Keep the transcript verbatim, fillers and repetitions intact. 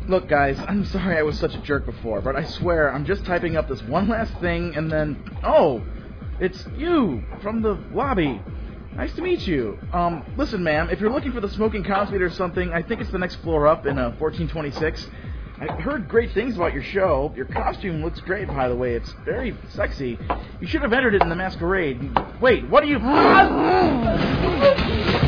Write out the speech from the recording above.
Look, guys, I'm sorry I was such a jerk before, but I swear I'm just typing up this one last thing, and then... Oh! It's you, from the lobby. Nice to meet you. Um, listen, ma'am, if you're looking for the smoking concert or something, I think it's the next floor up in uh, fourteen twenty-six. I heard great things about your show. Your costume looks great, by the way. It's very sexy. You should have entered it in the masquerade. Wait, what are you...